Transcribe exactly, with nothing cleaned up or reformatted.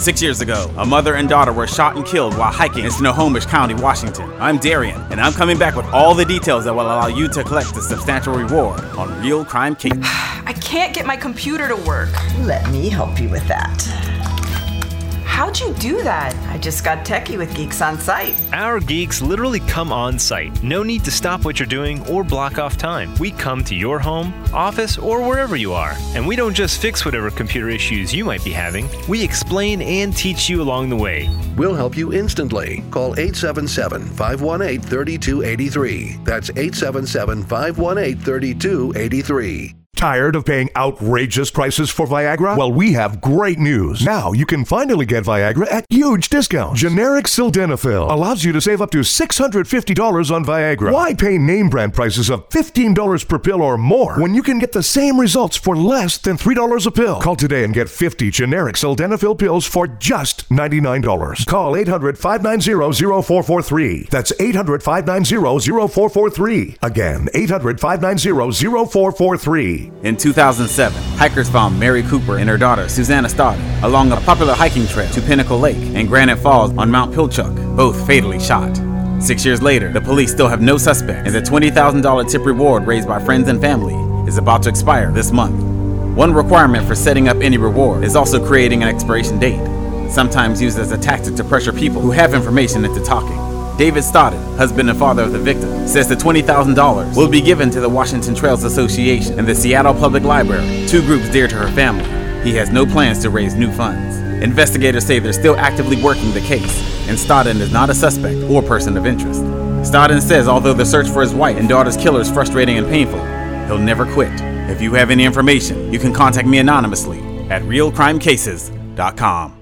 Six years ago, a mother and daughter were shot and killed while hiking in Snohomish County, Washington. I'm Darian, and I'm coming back with all the details that will allow you to collect a substantial reward on Real Crime Cases. I can't get my computer to work. Let me help you with that. How'd you do that? I just got techie with Geeks on Site. Our geeks literally come on site. No need to stop what you're doing or block off time. We come to your home, office, or wherever you are. And we don't just fix whatever computer issues you might be having. We explain and teach you along the way. We'll help you instantly. Call eight seven seven, five one eight, three two eight three. That's eight seven seven, five one eight, three two eight three. Tired of paying outrageous prices for Viagra? Well, we have great news. Now you can finally get Viagra at huge discounts. Generic Sildenafil allows you to save up to six hundred fifty dollars on Viagra. Why pay name brand prices of fifteen dollars per pill or more when you can get the same results for less than three dollars a pill? Call today and get fifty generic Sildenafil pills for just ninety-nine dollars. Call eight hundred, five nine zero, zero four four three. That's eight hundred, five nine zero, zero four four three. Again, eight hundred, five nine zero, zero four four three. In two thousand seven, hikers found Mary Cooper and her daughter, Susanna Stodden, along a popular hiking trail to Pinnacle Lake and Granite Falls on Mount Pilchuck, both fatally shot. Six years later, the police still have no suspect, and the twenty thousand dollars tip reward raised by friends and family is about to expire this month. One requirement for setting up any reward is also creating an expiration date, sometimes used as a tactic to pressure people who have information into talking. David Stodden, husband and father of the victim, says the twenty thousand dollars will be given to the Washington Trails Association and the Seattle Public Library, two groups dear to her family. He has no plans to raise new funds. Investigators say they're still actively working the case, and Stodden is not a suspect or person of interest. Stodden says although the search for his wife and daughter's killer is frustrating and painful, he'll never quit. If you have any information, you can contact me anonymously at real crime cases dot com.